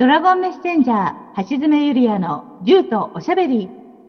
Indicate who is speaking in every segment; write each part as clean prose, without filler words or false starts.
Speaker 1: ドラゴンメッセンジャー橋爪ゆりやの竜とおしゃべり。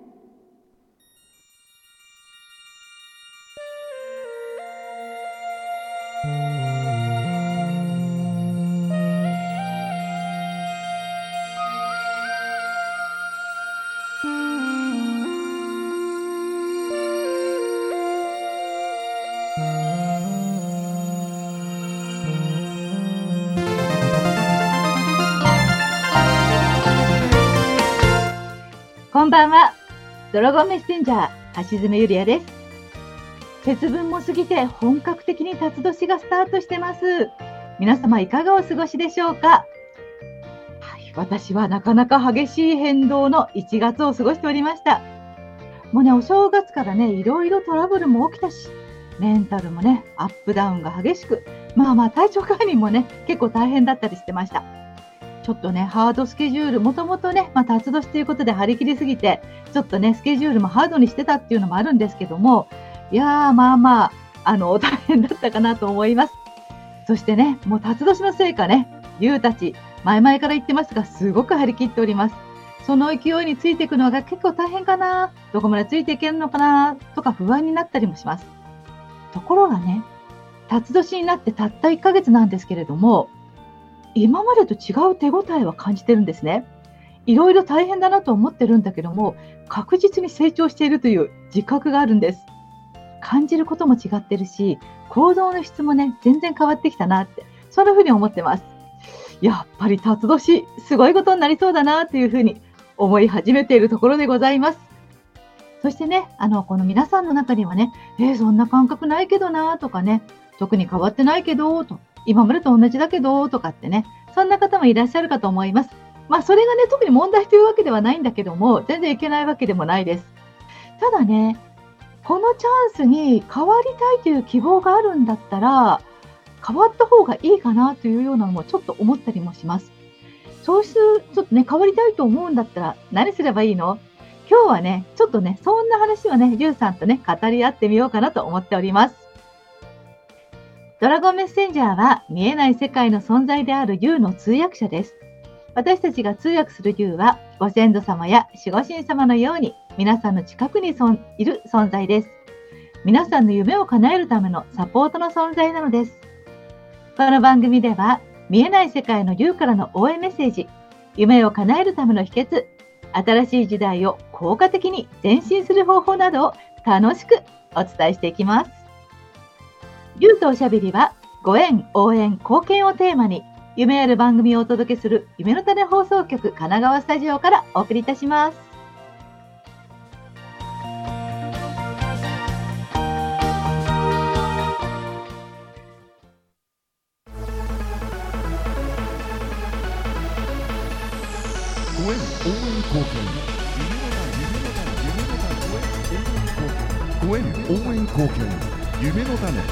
Speaker 1: こんばんは。ドラゴンメッセンジャー橋爪ゆりやです。節分も過ぎて本格的に辰年がスタートしてます。皆様いかがお過ごしでしょうか。私はなかなか激しい変動の1月を過ごしておりました。もうね、お正月からね、いろいろトラブルも起きたし、メンタルもね、アップダウンが激しく、体調管理もね、結構大変だったりしてました。ちょっとね、ハードスケジュール、もともとね、辰年ということで張り切りすぎて、ちょっとね、スケジュールもハードにしてたっていうのもあるんですけども、いやー、大変だったかなと思います。そしてね、もう辰年のせいかね、竜たち、前々から言ってますが、すごく張り切っております。その勢いについていくのが結構大変かな、どこまでついていけるのかな、とか不安になったりもします。ところがね、辰年になってたった1ヶ月なんですけれども、今までと違う手応えは感じてるんですね。いろいろ大変だなと思ってるんだけども、確実に成長しているという自覚があるんです。感じることも違ってるし、行動の質もね、全然変わってきたなって、そんな風に思ってます。やっぱり辰年、すごいことになりそうだなという風に思い始めているところでございます。そしてね、この皆さんの中にはね、そんな感覚ないけどなとかね、特に変わってないけどと、今までと同じだけどとかってね、そんな方もいらっしゃるかと思います。それがね、特に問題というわけではないんだけども、全然いけないわけでもないです。ただね、このチャンスに変わりたいという希望があるんだったら、変わった方がいいかなというようなのもちょっと思ったりもします。そうするとちょっとね、変わりたいと思うんだったら何すればいいの？今日はね、ちょっとね、そんな話をね、リュウさんとね、語り合ってみようかなと思っております。ドラゴンメッセンジャーは見えない世界の存在である竜の通訳者です。私たちが通訳する竜はご先祖様や守護神様のように皆さんの近くにいる存在です。皆さんの夢を叶えるためのサポートの存在なのです。この番組では見えない世界の竜からの応援メッセージ、夢を叶えるための秘訣、新しい時代を効果的に前進する方法などを楽しくお伝えしていきます。竜とおしゃべりはご縁、応援、貢献をテーマに夢ある番組をお届けする夢の種放送局神奈川スタジオからお送りいたします。
Speaker 2: ご縁、応援、貢献、ご縁、応援、貢献、夢の種。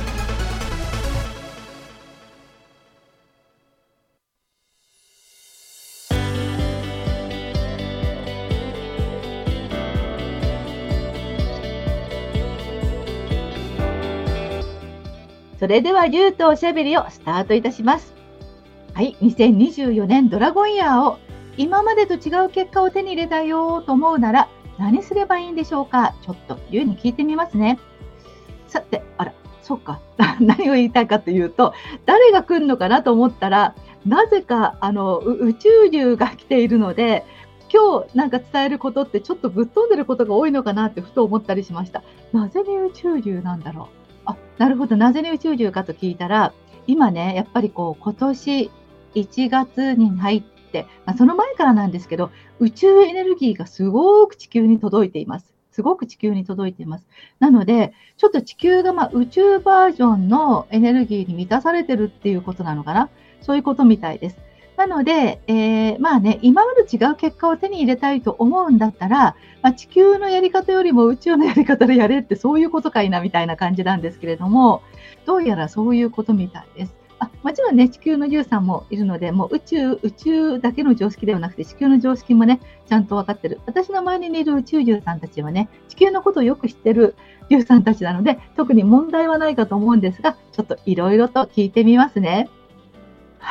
Speaker 1: それでは竜とおしゃべりをスタートいたします。はい、2024年ドラゴンイヤーを今までと違う結果を手に入れたよと思うなら何すればいいんでしょうか。ちょっと竜に聞いてみますね。さて、そうか何を言いたいかというと、誰が来るのかなと思ったら、なぜか宇宙竜が来ているので、今日なんか伝えることってちょっとぶっ飛んでることが多いのかなってふと思ったりしました。なぜに宇宙竜なんだろう。なるほど、なぜに宇宙竜かと聞いたら、今ね、やっぱり今年1月に入って、その前からなんですけど、宇宙エネルギーがすごく地球に届いています。なので、ちょっと地球が宇宙バージョンのエネルギーに満たされてるっていうことなのかな。そういうことみたいです。なので、今まで違う結果を手に入れたいと思うんだったら、地球のやり方よりも宇宙のやり方でやれってそういうことかいなみたいな感じなんですけれども、どうやらそういうことみたいです。もちろんね、地球の竜さんもいるので、もう宇宙だけの常識ではなくて、地球の常識もね、ちゃんと分かってる。私の周りにいる宇宙竜さんたちはね、地球のことをよく知ってる竜さんたちなので、特に問題はないかと思うんですが、ちょっといろいろと聞いてみますね。はい。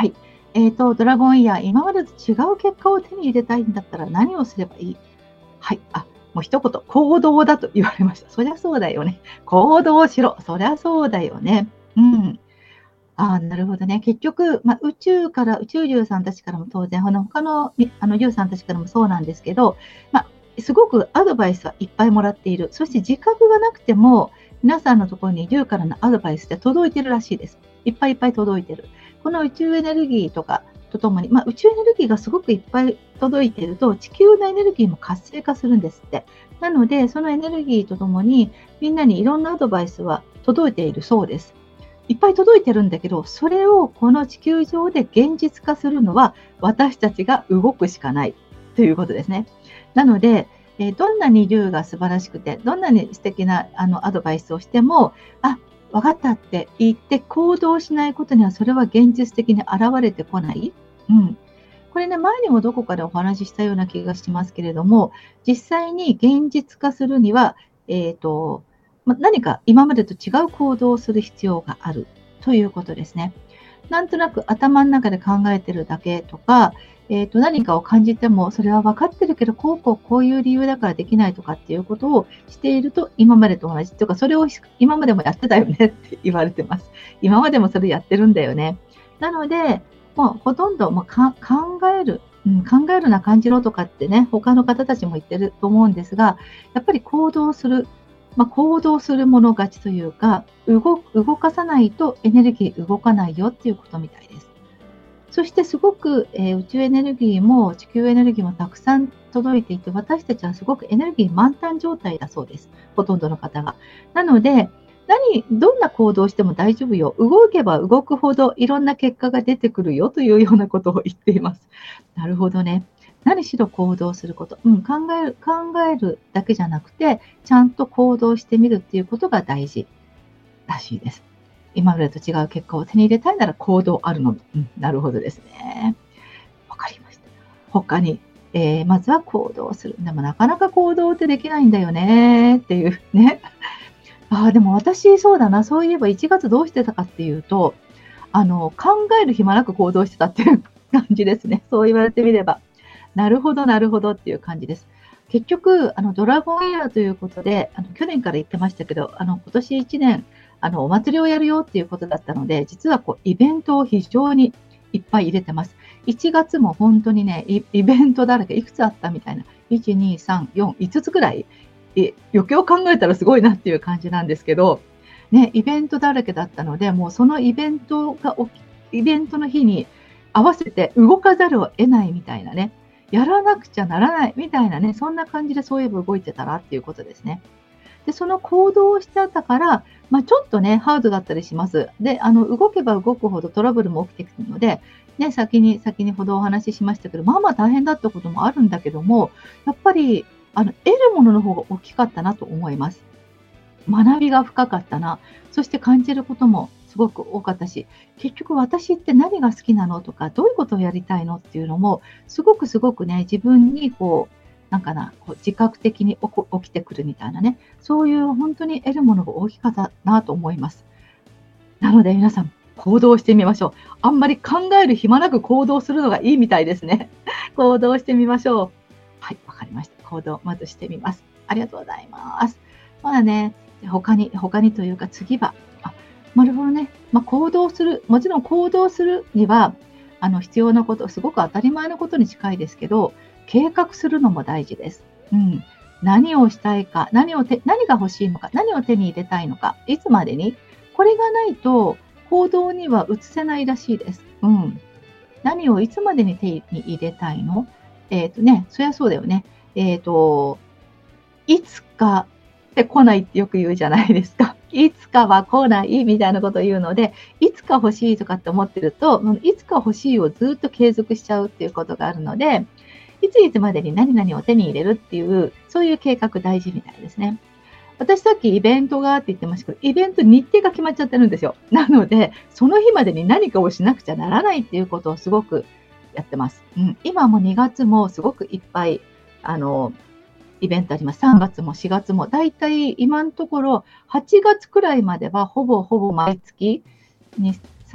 Speaker 1: ドラゴンイヤー、今までと違う結果を手に入れたいんだったら何をすればいい？はい。もう一言、行動だと言われました。そりゃそうだよね。行動しろ。そりゃそうだよね。うん。なるほどね。結局、宇宙獣さんたちからも当然、他の獣さんたちからもそうなんですけど、すごくアドバイスはいっぱいもらっている。そして自覚がなくても、皆さんのところに獣からのアドバイスって届いてるらしいです。いっぱいいっぱい届いてる。この宇宙エネルギーとかとともに、宇宙エネルギーがすごくいっぱい届いていると、地球のエネルギーも活性化するんですって。なので、そのエネルギーとともに、みんなにいろんなアドバイスは届いているそうです。いっぱい届いてるんだけど、それをこの地球上で現実化するのは私たちが動くしかないということですね。なので、どんなに竜が素晴らしくて、どんなに素敵なアドバイスをしても、分かったって言って行動しないことには、それは現実的に現れてこない。これね、前にもどこかでお話ししたような気がしますけれども、実際に現実化するには、何か今までと違う行動をする必要があるということですね。なんとなく頭の中で考えてるだけとか、何かを感じても、それは分かってるけど、こういう理由だからできないとかっていうことをしていると、今までと同じ。というか、それを今までもやってたよねって言われてます。今までもそれやってるんだよね。なので、もうほとんど考える。考えるな感じろとかってね、他の方たちも言ってると思うんですが、やっぱり行動する。行動するもの勝ちというか、動かさないとエネルギー動かないよっていうことみたいです。そしてすごく、宇宙エネルギーも地球エネルギーもたくさん届いていて、私たちはすごくエネルギー満タン状態だそうです。ほとんどの方が。なので、どんな行動をしても大丈夫よ。動けば動くほどいろんな結果が出てくるよというようなことを言っています。なるほどね。何しろ行動すること。考えるだけじゃなくて、ちゃんと行動してみるっていうことが大事らしいです。今までと違う結果を手に入れたいなら行動あるのみ。なるほどですね。わかりました。他に、まずは行動する。でもなかなか行動ってできないんだよねっていうね。でも私そうだな。そういえば1月どうしてたかっていうと、考える暇なく行動してたっていう感じですね。そう言われてみれば。なるほど、なるほどっていう感じです。結局、ドラゴンイヤーということで、去年から言ってましたけど、今年1年、お祭りをやるよっていうことだったので、実はイベントを非常にいっぱい入れてます。1月も本当にね、イベントだらけ、いくつあったみたいな、1、2、3、4、5つくらい、よくよく考えたらすごいなっていう感じなんですけど、ね、イベントだらけだったので、もうそのイベントの日に合わせて動かざるを得ないみたいなね、やらなくちゃならないみたいなね、そんな感じでそういえば動いてたらっていうことですね。で、その行動をしちゃったから、ちょっとね、ハードだったりします。で、動けば動くほどトラブルも起きてくるので、ね、先にほどお話ししましたけど、大変だったこともあるんだけども、やっぱり、得るものの方が大きかったなと思います。学びが深かったな。そして感じることもすごく多かったし、結局私って何が好きなのとか、どういうことをやりたいのっていうのも、すごくね、自分に自覚的に起きてくるみたいなね、そういう本当に得るものが大きかったなと思います。なので皆さん、行動してみましょう。あんまり考える暇なく行動するのがいいみたいですね。行動してみましょう。はい、わかりました。行動、まずしてみます。ありがとうございます。他にというか次は、なるほどね。行動する、もちろん行動するには、必要なこと、すごく当たり前のことに近いですけど、計画するのも大事です。何をしたいか、何が欲しいのか、何を手に入れたいのか、いつまでに、これがないと行動には移せないらしいです。何をいつまでに手に入れたいの？そりゃそうだよね。いつかって来ないってよく言うじゃないですか。いつかは来ないみたいなことを言うので、いつか欲しいとかって思ってると、いつか欲しいをずっと継続しちゃうっていうことがあるので、いつまでに何々を手に入れるっていう、そういう計画大事みたいですね。私さっきイベントがって言ってましたけど、イベント日程が決まっちゃってるんですよ。なので、その日までに何かをしなくちゃならないっていうことをすごくやってます。今も2月もすごくいっぱい、イベントあります。3月も4月も。だいたい今のところ8月くらいまではほぼ毎月2、3、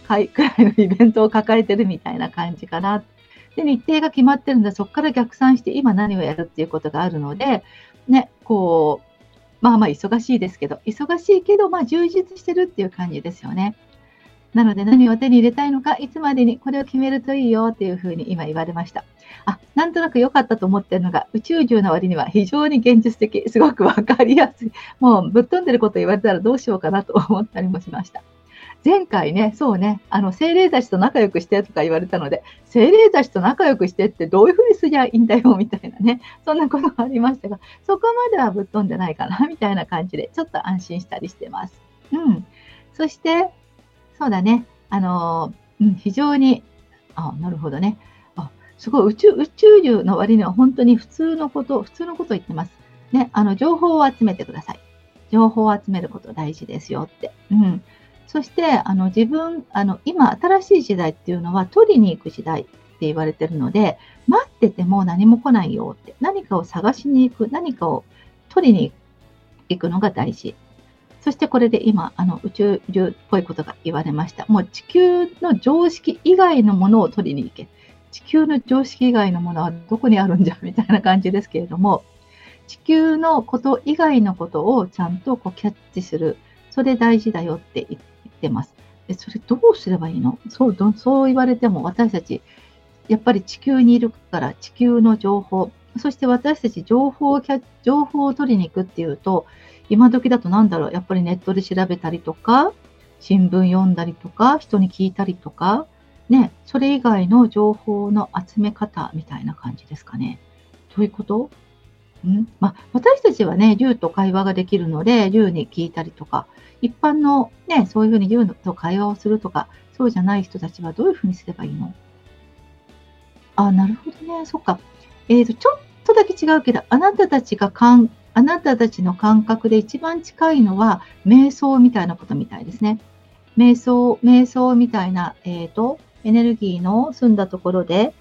Speaker 1: 回くらいのイベントを抱えてるみたいな感じかな。で、日程が決まってるんで、そこから逆算して今何をやるっていうことがあるので、ね、こう、まあまあ忙しいですけど、まあ充実してるっていう感じですよね。なので何を手に入れたいのか、いつまでにこれを決めるといいよっていうふうに今言われました。なんとなく良かったと思ってるのが、宇宙獣の割には非常に現実的、すごくわかりやすい。もうぶっ飛んでること言われたらどうしようかなと思ったりもしました。前回ね、そうね、精霊たちと仲良くしてとか言われたので、精霊たちと仲良くしてってどういうふうにすりゃいいんだよみたいなね、そんなことがありましたが、そこまではぶっ飛んでないかなみたいな感じで、ちょっと安心したりしてます。そして、そうだね、非常に、なるほどね。すごい宇宙獣の割には本当に普通のことを言ってます。ね、情報を集めてください。情報を集めること大事ですよって。そして、今、新しい時代っていうのは取りに行く時代って言われてるので、待ってても何も来ないよって、何かを探しに行く、何かを取りに行くのが大事。そしてこれで今、宇宙獣っぽいことが言われました。もう地球の常識以外のものを取りに行け。地球の常識以外のものはどこにあるんじゃみたいな感じですけれども、地球のこと以外のことをちゃんとキャッチする。それ大事だよって言ってます。で、それどうすればいいの？そう言われても私たち、やっぱり地球にいるから地球の情報、そして私たち情報を取りに行くっていうと、今時だとやっぱりネットで調べたりとか、新聞読んだりとか、人に聞いたりとか、ね、それ以外の情報の集め方みたいな感じですかね。どういうこと？私たちはね、竜と会話ができるので、竜に聞いたりとか、一般のね、そういうふうに竜と会話をするとか、そうじゃない人たちはどういうふうにすればいいの？なるほどね、そっか。ちょっとだけ違うけど、あなたたちの感覚で一番近いのは、瞑想みたいなことみたいですね。瞑想みたいな、エネルギーの澄んだところで、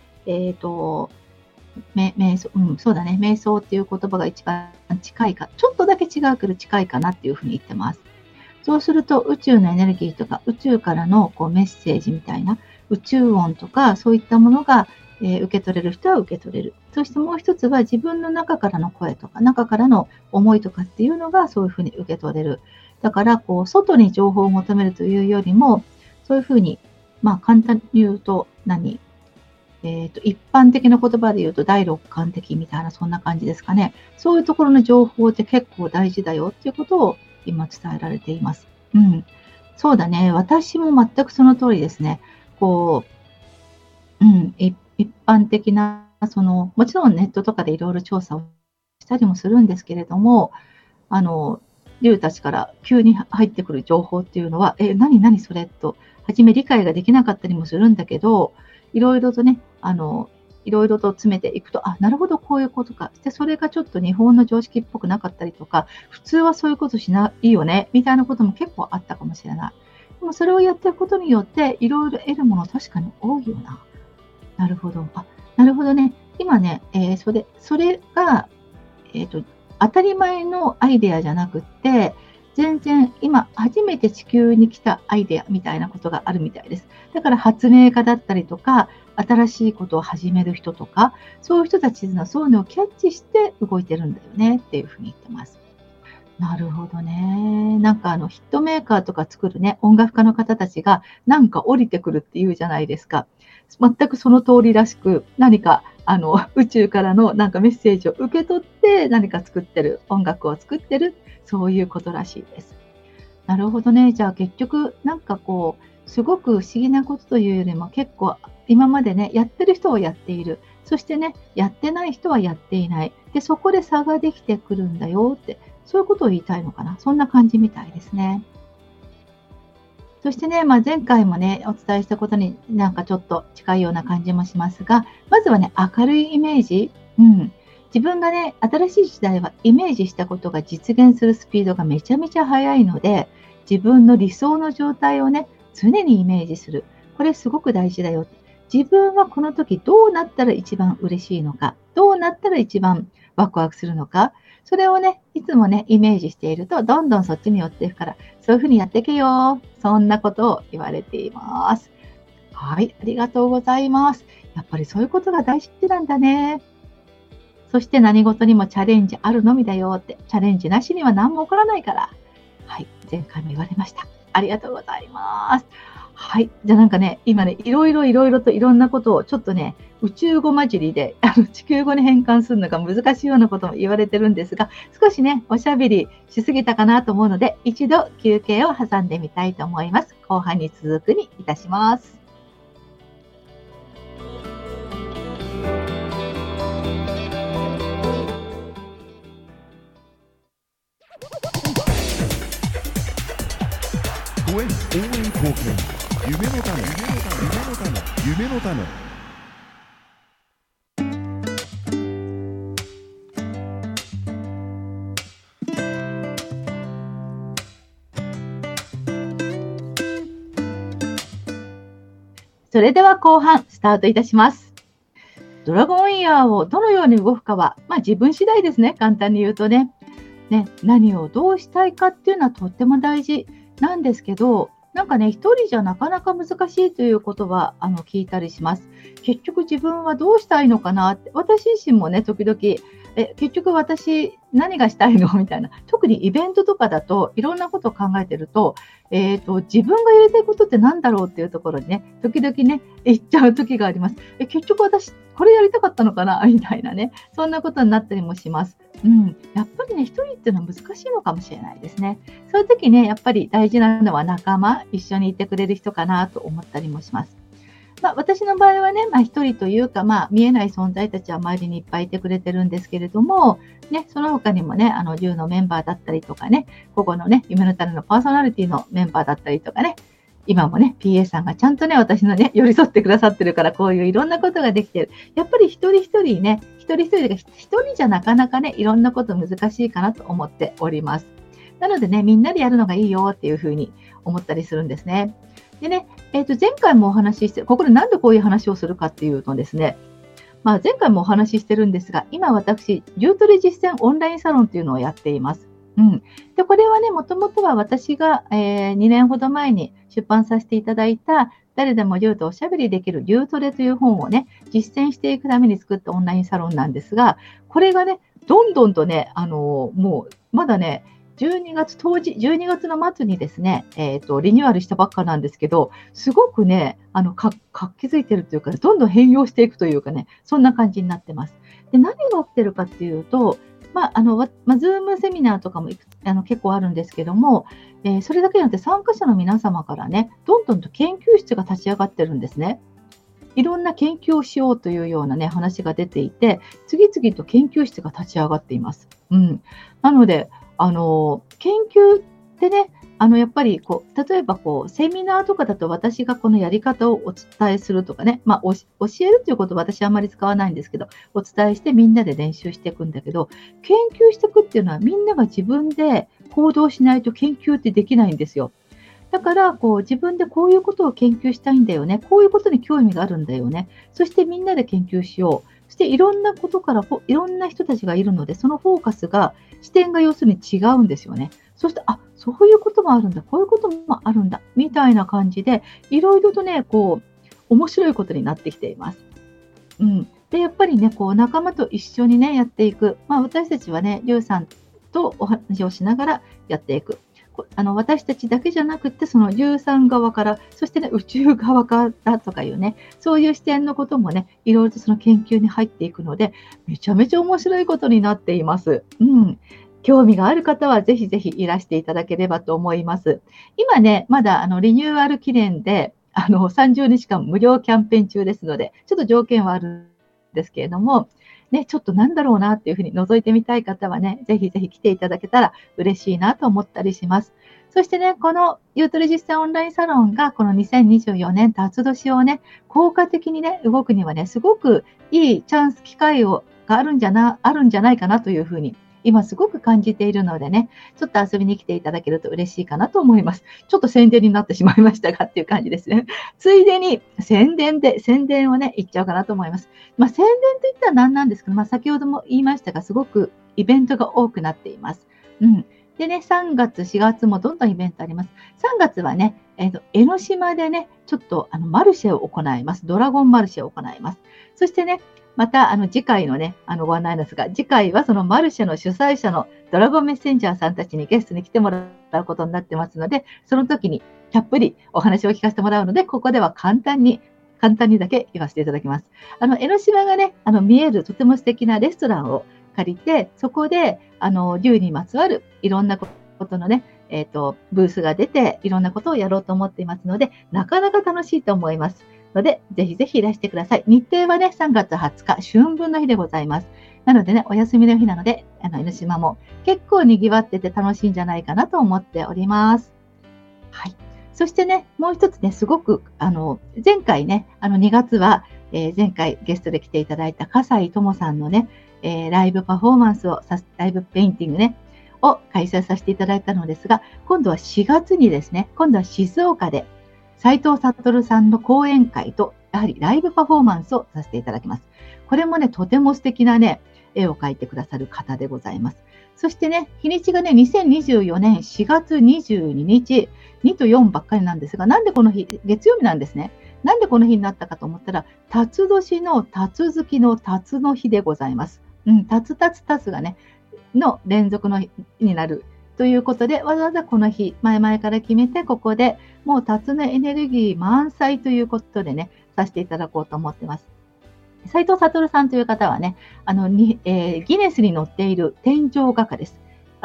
Speaker 1: 瞑想、そうだね。瞑想っていう言葉が一番近いか、ちょっとだけ違うけど近いかなっていうふうに言ってます。そうすると宇宙のエネルギーとか宇宙からのメッセージみたいな宇宙音とかそういったものが、受け取れる人は受け取れる。そしてもう一つは自分の中からの声とか中からの思いとかっていうのがそういうふうに受け取れる。だから外に情報を求めるというよりもそういうふうに簡単に言うと一般的な言葉で言うと第六感的みたいなそんな感じですかね。そういうところの情報って結構大事だよっていうことを今伝えられています。そうだね。私も全くその通りですね。一般的なもちろんネットとかでいろいろ調査をしたりもするんですけれども、竜たちから急に入ってくる情報っていうのは、何それと初め理解ができなかったりもするんだけど、いろいろとね、いろいろと詰めていくと、なるほど、こういうことか。で、それがちょっと日本の常識っぽくなかったりとか、普通はそういうことしないよね、みたいなことも結構あったかもしれない。でもそれをやっていくことによって、いろいろ得るもの確かに多いよな。なるほど。なるほどね。今ね、それが、当たり前のアイデアじゃなくって、全然今初めて地球に来たアイデアみたいなことがあるみたいです。だから発明家だったりとか、新しいことを始める人とか、そういう人たちのそういうのをキャッチして動いてるんだよねっていうふうに言ってます。なるほどね。ヒットメーカーとか作るね、音楽家の方たちが降りてくるっていうじゃないですか。全くその通りらしく、何か宇宙からのメッセージを受け取って何か作ってる、音楽を作ってる、そういうことらしいです。なるほどね。じゃあ結局すごく不思議なことというよりも結構今までね、やってる人はやっている。そしてね、やってない人はやっていない。で、そこで差ができてくるんだよって、そういうことを言いたいのかな。そんな感じみたいですね。そしてね、前回もね、お伝えしたことにちょっと近いような感じもしますが、まずはね、明るいイメージ。自分がね、新しい時代はイメージしたことが実現するスピードがめちゃめちゃ速いので、自分の理想の状態をね、常にイメージする。これすごく大事だよ。 自分はこの時どうなったら一番嬉しいのか、どうなったら一番ワクワクするのか、それをね、いつもね、イメージしていると、どんどんそっちに寄っていくから、そういうふうにやっていけよ。そんなことを言われています。はい、ありがとうございます。やっぱりそういうことが大事なんだね。そして何事にもチャレンジあるのみだよって、チャレンジなしには何も起こらないから。はい、前回も言われました。ありがとうございます。はい、じゃあなんかね、今ね、いろいろといろんなことをちょっとね、宇宙語混じりで地球語に変換するのが難しいようなことも言われてるんですが、少しね、おしゃべりしすぎたかなと思うので、一度休憩を挟んでみたいと思います。後半に続くにいたします。
Speaker 2: 応援貢献、夢の種、夢の種。
Speaker 1: それでは後半スタートいたします。ドラゴンイヤーをどのように動くかは、自分次第ですね。簡単に言うとね。何をどうしたいかっていうのはとっても大事なんですけど、なんかね、一人じゃなかなか難しいということは聞いたりします。結局自分はどうしたいのかなって、私自身もね、時々、結局私何がしたいのみたいな、特にイベントとかだといろんなことを考えてると、自分がやりたいことって何だろうっていうところにね、時々ね、言っちゃう時があります。結局私これやりたかったのかなみたいなね、そんなことになったりもします。やっぱりね、一人っていうのは難しいのかもしれないですね。そういう時ね、やっぱり大事なのは仲間、一緒にいてくれる人かなと思ったりもします。私の場合はね、一人というか、見えない存在たちは周りにいっぱいいてくれてるんですけれども、ね、その他にもね、10のメンバーだったりとかね、ここのね、夢の種のパーソナリティのメンバーだったりとかね、今もね、PA さんがちゃんとね、私のね、寄り添ってくださってるから、こういういろんなことができてる。やっぱり一人一人ね、一人じゃなかなかね、いろんなこと難しいかなと思っております。なのでね、みんなでやるのがいいよっていうふうに思ったりするんですね。でね、前回もお話しして、ここでなんでこういう話をするかっていうとですね、前回もお話ししてるんですが、今私、牛トレ実践オンラインサロンっていうのをやっています。でこれはね、もともとは私が、2年ほど前に出版させていただいた、誰でも牛とおしゃべりできる牛トレという本をね、実践していくために作ったオンラインサロンなんですが、これがね、どんどんとね、もうまだね、12月の末にですね、リニューアルしたばっかなんですけど、すごくね、活気づいてるというか、どんどん変容していくというかね、そんな感じになってます。で、何が起きてるかっていうと、ズームセミナーとかも結構あるんですけども、それだけじゃなくて参加者の皆様からね、どんどんと研究室が立ち上がってるんですね。いろんな研究をしようというようなね、話が出ていて、次々と研究室が立ち上がっています。なので、研究ってね、やっぱり例えばセミナーとかだと私がこのやり方をお伝えするとかね、教えるということは私はあまり使わないんですけど、お伝えしてみんなで練習していくんだけど、研究していくっていうのはみんなが自分で行動しないと研究ってできないんですよ。だから自分でこういうことを研究したいんだよね、こういうことに興味があるんだよね、そしてみんなで研究しよう。そしていろんなことからいろんな人たちがいるので、そのフォーカスが、視点が要するに違うんですよね。そして、そういうこともあるんだ、こういうこともあるんだ、みたいな感じで、いろいろとね、面白いことになってきています。で、やっぱりね、仲間と一緒にね、やっていく。私たちはね、リュウさんとお話をしながらやっていく。私たちだけじゃなくて、その13側から、そしてね、宇宙側からとかいうね、そういう視点のこともね、いろいろとその研究に入っていくので、めちゃめちゃ面白いことになっています。興味がある方はぜひぜひいらしていただければと思います。今ね、まだリニューアル記念で、30日間無料キャンペーン中ですので、ちょっと条件はあるんですけれども、ね、ちょっとなんだろうなっていうふうに覗いてみたい方はね、ぜひぜひ来ていただけたら嬉しいなと思ったりします。そしてね、この牛トレ実践オンラインサロンがこの2024年辰年をね、効果的にね、動くにはね、すごくいいチャンス、機会があるんじゃないかなというふうに今すごく感じているのでね、ちょっと遊びに来ていただけると嬉しいかなと思います。ちょっと宣伝になってしまいましたがっていう感じですね。ついでに宣伝をね、言っちゃおうかなと思います。宣伝といったら何なんですけど、先ほども言いましたが、すごくイベントが多くなっています。でね、3月、4月もどんどんイベントあります。3月はね、江ノ島でね、ちょっとマルシェを行います。ドラゴンマルシェを行います。そしてね、また次回のね、ご案内ですが、次回はそのマルシェの主催者のドラゴンメッセンジャーさんたちにゲストに来てもらうことになってますので、その時にたっぷりお話を聞かせてもらうので、ここでは簡単にだけ言わせていただきます。江ノ島がね、見えるとても素敵なレストランを借りて、そこで竜にまつわるいろんなことのね、ブースが出ていろんなことをやろうと思っていますので、なかなか楽しいと思いますので、ぜひぜひいらしてください。日程はね、3月20日、春分の日でございます。なのでね、お休みの日なので、江ノ島も結構賑わってて楽しいんじゃないかなと思っております。はい。そしてね、もう一つね、すごく、前回ね、2月は、前回ゲストで来ていただいた笠井智さんのね、ライブパフォーマンスを、ライブペインティングね、を開催させていただいたのですが、今度は4月にですね、今度は静岡で、斉藤悟さんの講演会と、やはりライブパフォーマンスをさせていただきます。これもね、とても素敵なね、絵を描いてくださる方でございます。そしてね、日にちがね、2024年4月22日、2と4ばっかりなんですが、なんでこの日、月曜日なんですね。なんでこの日になったかと思ったら、辰年の辰月の辰の日でございます。辰がね、の連続の日になるということで、わざわざこの日、前々から決めて、ここでもう辰のエネルギー満載ということでね、させていただこうと思ってます。斉藤悟さんという方はね、ギネスに載っている天井画家です。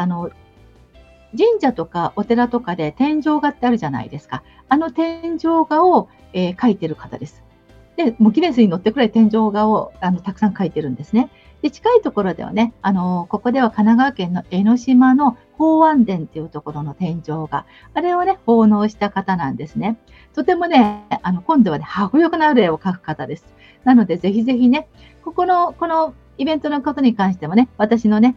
Speaker 1: 神社とかお寺とかで天井画ってあるじゃないですか。天井画を、描いてる方です。で、もうギネスに載ってくらい天井画をたくさん描いてるんですね。で、近いところではね、ここでは神奈川県の江ノ島の宝安殿というところの天井画、あれをね、奉納した方なんですね。とてもね、今度はね、迫力のある絵を描く方です。なので、ぜひぜひね、このイベントのことに関してもね、私の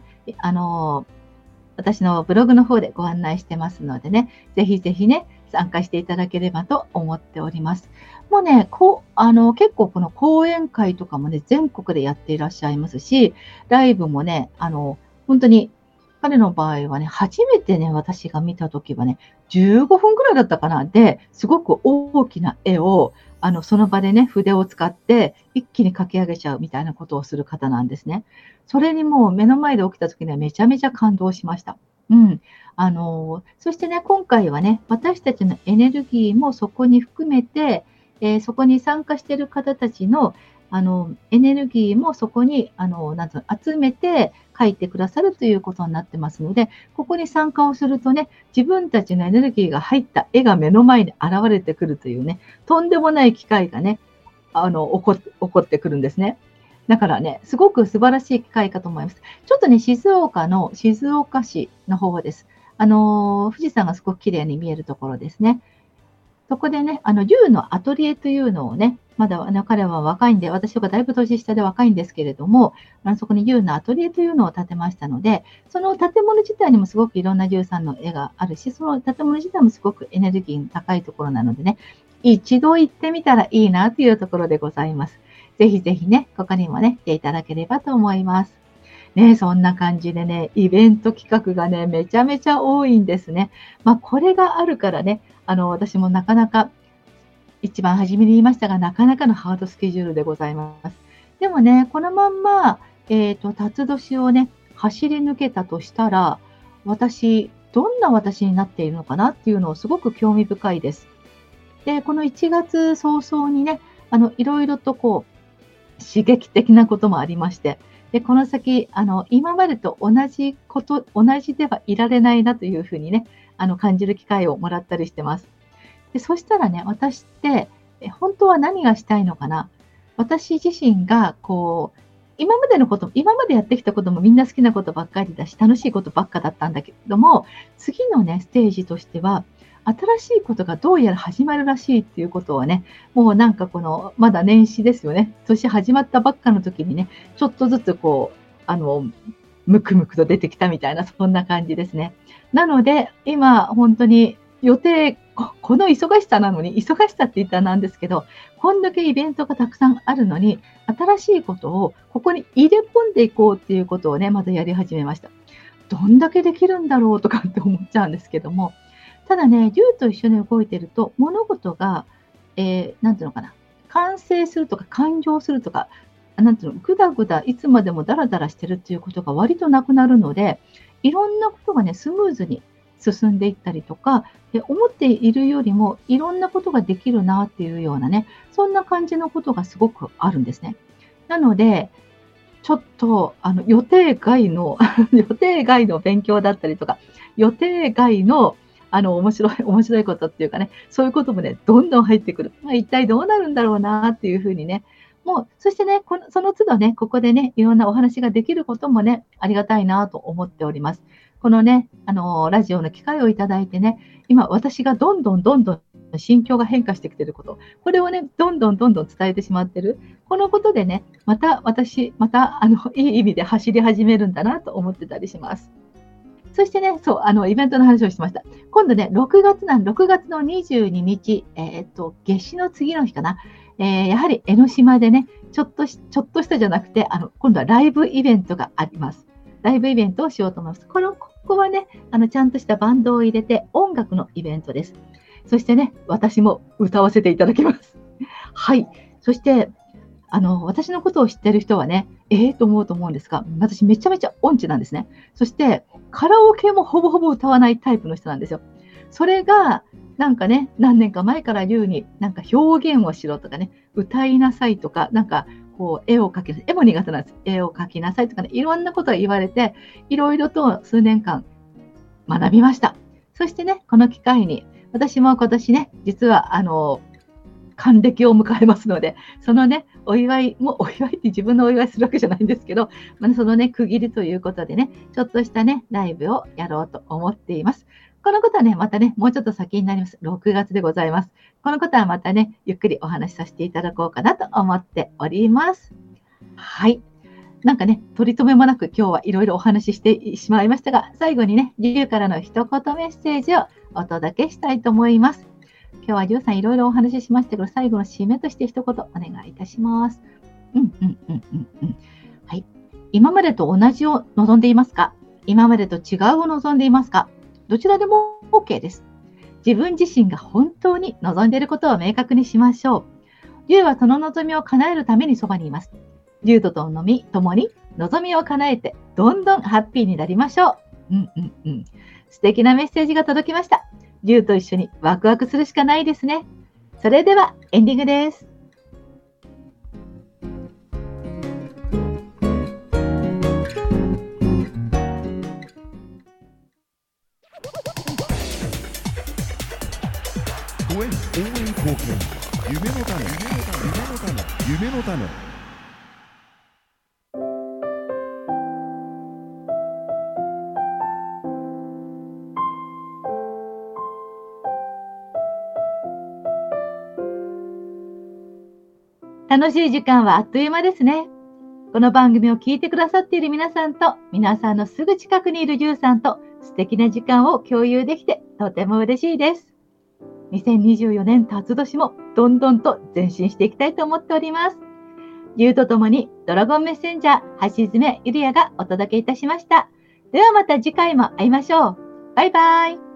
Speaker 1: ブログの方でご案内してますのでね、ぜひぜひね、参加していただければと思っております。もうね、結構この講演会とかもね、全国でやっていらっしゃいますし、ライブもね、本当に彼の場合はね、初めてね、私が見たときはね、15分くらいだったかな。で、すごく大きな絵を、その場でね、筆を使って一気に描き上げちゃうみたいなことをする方なんですね。それにもう目の前で起きたときにはめちゃめちゃ感動しました。そしてね、今回はね、私たちのエネルギーもそこに含めて、そこに参加している方たちのエネルギーもそこに集めて書いてくださるということになってますので、ここに参加をするとね、自分たちのエネルギーが入った絵が目の前に現れてくるというね、とんでもない機会がね、起こってくるんですね。だからね、すごく素晴らしい機会かと思います。ちょっとね、静岡市の方です。富士山がすごく綺麗に見えるところですね。そこでね、竜のアトリエというのをね、まだ彼は若いんで、私がだいぶ年下で若いんですけれども、そこに竜のアトリエというのを建てましたので、その建物自体にもすごくいろんな竜さんの絵があるし、その建物自体もすごくエネルギーの高いところなのでね、一度行ってみたらいいなというところでございます。ぜひぜひね、ここにもね、来ていただければと思います。ね、そんな感じでね、イベント企画がね、めちゃめちゃ多いんですね。これがあるからね、私もなかなか、一番初めに言いましたが、なかなかのハードスケジュールでございます。でもね、このまんま、辰年をね、走り抜けたとしたら、どんな私になっているのかなっていうのをすごく興味深いです。で、この1月早々にね、いろいろと刺激的なこともありまして、で、この先、今までと同じではいられないなというふうにね、感じる機会をもらったりしてます。で、そしたらね、私って、本当は何がしたいのかな。私自身が、今までやってきたこともみんな好きなことばっかりだし、楽しいことばっかだったんだけども、次のね、ステージとしては、新しいことがどうやら始まるらしいっていうことをね、もうまだ年始ですよね。年始まったばっかの時にね、ちょっとずつムクムクと出てきたみたいな、そんな感じですね。なので、今、本当に予定、この忙しさなのに、忙しさって言ったらなんですけど、こんだけイベントがたくさんあるのに、新しいことをここに入れ込んでいこうっていうことをね、またやり始めました。どんだけできるんだろうとかって思っちゃうんですけども、ただね、竜と一緒に動いてると、物事が、なんていうのかな、完成するとか完了するとか、なんていうの、ぐだぐだいつまでもダラダラしてるっていうことが割となくなるので、いろんなことがね、スムーズに進んでいったりとか、思っているよりもいろんなことができるなっていうようなね、そんな感じのことがすごくあるんですね。なので、ちょっと予定外の予定外の勉強だったりとか、予定外の面白いことっていうかね、そういうこともね、どんどん入ってくる。一体どうなるんだろうなっていうふうにね、もう、そしてね、その都度ね、ここでね、いろんなお話ができることもね、ありがたいなと思っております。このね、ラジオの機会をいただいてね、今私がどんどん心境が変化してきていること、これをね、どんどん伝えてしまってる。このことでね、またいい意味で走り始めるんだなと思ってたりします。そしてね、そう、イベントの話をしてました。今度ね、6月の22日、夏至の次の日かな。やはり江ノ島でね、ちょっとしたじゃなくて、今度はライブイベントがあります。ライブイベントをしようと思います。ここはね、ちゃんとしたバンドを入れて音楽のイベントです。そしてね、私も歌わせていただきます。はい。そして、私のことを知っている人はね、と思うと思うんですが、私めちゃめちゃ音痴なんですね。そして、カラオケもほぼほぼ歌わないタイプの人なんですよ。それが、なんかね、何年か前から龍に、なんか表現をしろとかね、歌いなさいとか、なんか、こう、絵も苦手なんです。絵を描きなさいとかね、いろんなことを言われて、いろいろと数年間学びました。そしてね、この機会に、私も今年ね、実は、還暦を迎えますので、そのね、お祝いって自分のお祝いするわけじゃないんですけど、そのね、区切りということでね、ちょっとしたね、ライブをやろうと思っています。このことはね、またね、もうちょっと先になります。6月でございます。このことはまたね、ゆっくりお話しさせていただこうかなと思っております。はい。なんかね、取り留めもなく今日はいろいろお話ししてしまいましたが、最後にね、リュウからの一言メッセージをお届けしたいと思います。今日はリュウさんいろいろお話ししましたけど、最後の締めとして一言お願いいたします。はい。今までと同じを望んでいますか？今までと違うを望んでいますか？どちらでも OK です。自分自身が本当に望んでいることを明確にしましょう。リュウはその望みを叶えるためにそばにいます。リュウと共に望みを叶えてどんどんハッピーになりましょう。素敵なメッセージが届きました。リュウと一緒にワクワクするしかないですね。それではエンディングです。
Speaker 2: 応援貢献、夢のため、夢のため。
Speaker 1: 楽しい時間はあっという間ですね。この番組を聞いてくださっている皆さんと、皆さんのすぐ近くにいるリュウさんと素敵な時間を共有できてとても嬉しいです。2024年辰年もどんどんと前進していきたいと思っております。リュウとともにドラゴンメッセンジャー橋爪ゆりやがお届けいたしました。ではまた次回も会いましょう。バイバイ。